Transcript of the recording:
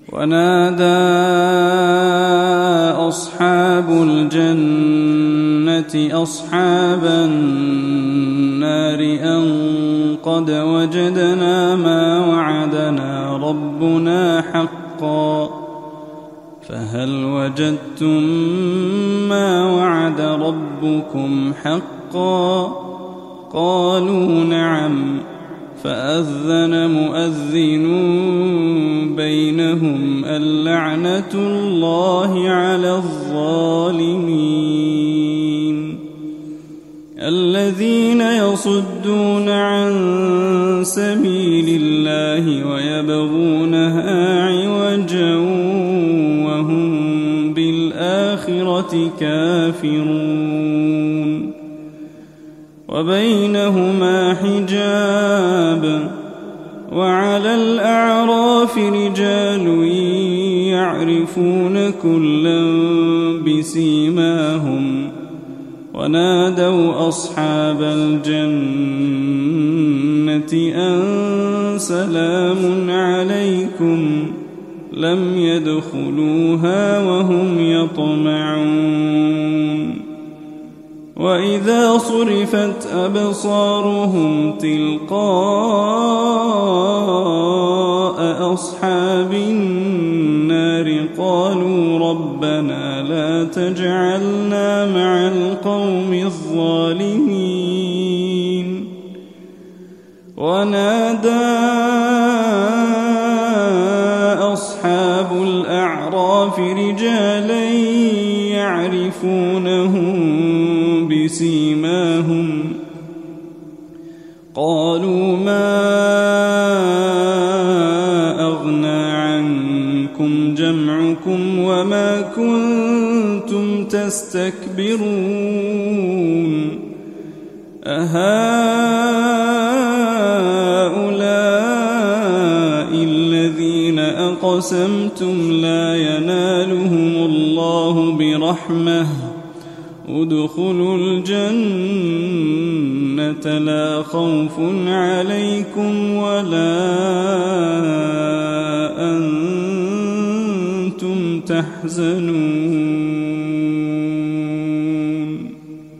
ونادى أصحاب الجنة أصحاب النار أن قد وجدنا ما وعدنا ربنا حقا فهل وجدتم ما وعد ربكم حقا قالوا نعم فأذن مؤذن بينهم اللعنة الله على الظالمين الذين يصدون عن سبيل الله ويبغونها عوجا وهم بالآخرة كافرون وبينهما حجاب وعلى الأعراف رجال يعرفون كلا بسيماهم ونادوا أصحاب الجنة أن سلام عليكم لم يدخلوها وهم يطمعون وإذا صرفت أبصارهم تلقاء أصحاب النار قالوا ربنا لا تجعلنا مع القوم الظالمين ونادى أصحاب الأعراف رجالا يعرفونهم بسيماهم قالوا ما أغنى عنكم جمعكم وما كنتم تستكبرون أهؤلاء الذين أقسمتم لا ينالهم الله برحمة ادخلوا الجنة لا خوف عليكم ولا أنتم تحزنون